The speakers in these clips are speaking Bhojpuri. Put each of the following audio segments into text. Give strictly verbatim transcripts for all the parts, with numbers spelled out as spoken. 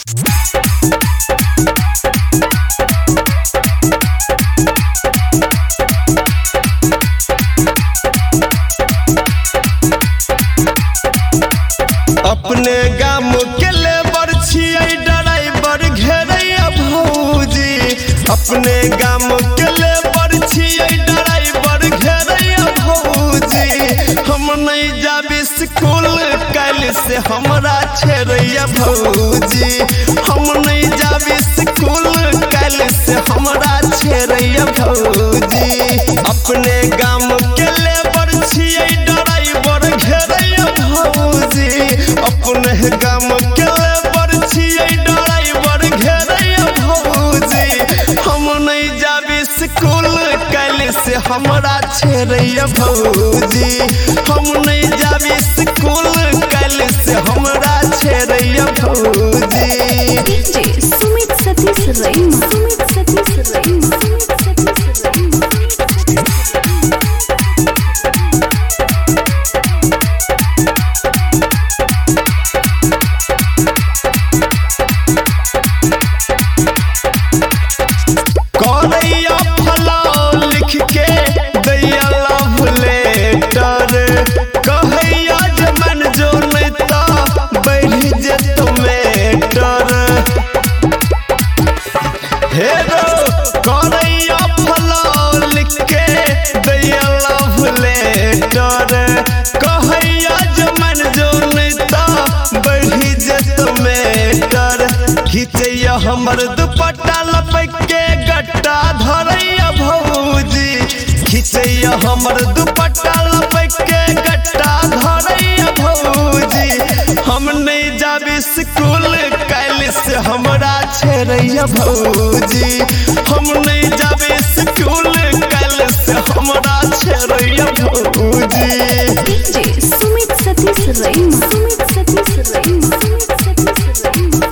अपने गाम के लेबर छियै ड्राइवर घेरैया भौजी। अपने गाम के लेबर छियै ड्राइवर घेरैया भौजी। हम नहीं जाबी स्कूल कल से हमरा छेड़ैया भौजी। हम नहीं जाबी स्कूल कल से हमरा छेड़ैया भौजी। अपने गाम के लेबर छियै ड्राइवर घेरैया भौजी। अपने गाम के लेबर छियै ड्राइवर घेरैया भौजी। हम नहीं जाबी स्कूल कल से हमरा छेड़ैया भौजी। हम नहीं जाबी स्कूल कल से हमरा छेड़ैया भौजी। डीजे सुमित सतीश रैना सुमित सतीश रैना सुमित सतीश रैना करैया फलाओ लिख के दैया लव लेटर। कहैया जमन जो नहीं तो बढ़ जेत मेटर। हेरो करैया फलाओ लिख के दैया लव लेटर। कहैया जमन जो नहीं तो बढ़ जेत मेटर। खींचैया हमर दुपट्टा लपक के गट्टा धरैया भौजी। खींचैया हमर दुपट्टा लपक के गट्टा धरैया भौजी। हम नहीं जाबी स्कूल कल से हमरा छेड़ैया भौजी। हम नहीं जाबी स्कूल कल से हमरा छेड़ैया भौजी। डीजे सुमित सतीश रैना सुमित सतीश रैना सुमित सतीश रैना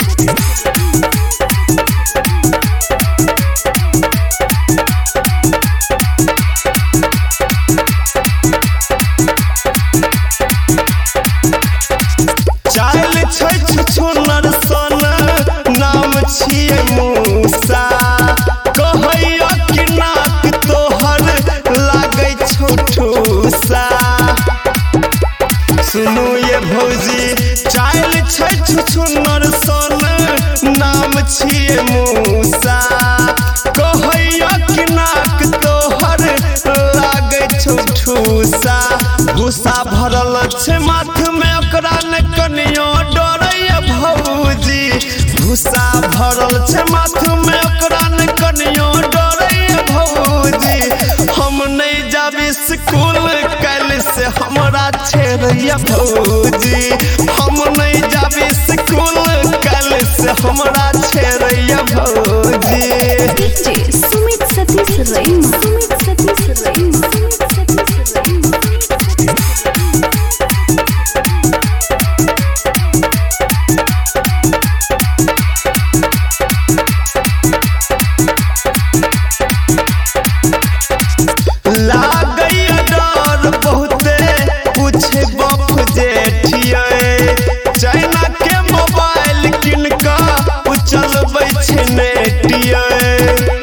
चाल छै छुनर सन नाम छियै मूसा। कहैया कि नाक तोहर लागै छौ ठूसा। सुनू ये भौजी चाल छै छुनर सन नाम छियै मूसा। कहैया कि नाक तोहर लागै छौ ठूसा। भूसा भरल छै माथ में ओकरा ने कनियो डरैया भौजी। भूसा भरल छै माथ में ओकरा ने कनियो डरैया भौजी। हम नहीं जाबी स्कूल कल से हमरा छेड़ैया भौजी। हम नहीं जाबी स्कूल कल से हमरा छेड़ैया भौजी। डीजे सुमित सतीश रैना सुमित सतीश रैना सुमित सतीश रैना लागैया डर बहुते पूछे बाप जेठियै। चाइना के मोबाइल किन कऽ चलबै छै नेटियै।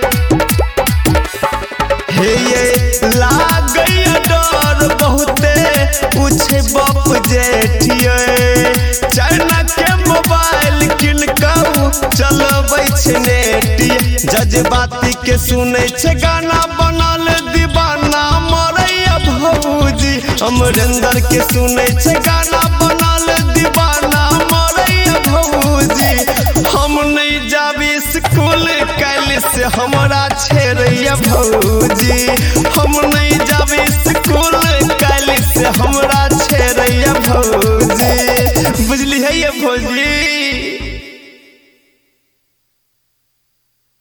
हे ये लागैया डर बहुते पूछे बाप जेठियै। चाइना के मोबाइल किन कऽ चलबै छै नेटियै। जज्बाती के सुनै छै गाना बनल दीवाना मरैया भौजी। अमरेंद्र के सुनै छै गाना बनल दीवाना मरैया भौजी। हम नहीं जाबी स्कूल कल से हमरा छेड़ैया भौजी। हम नहीं जाबी स्कूल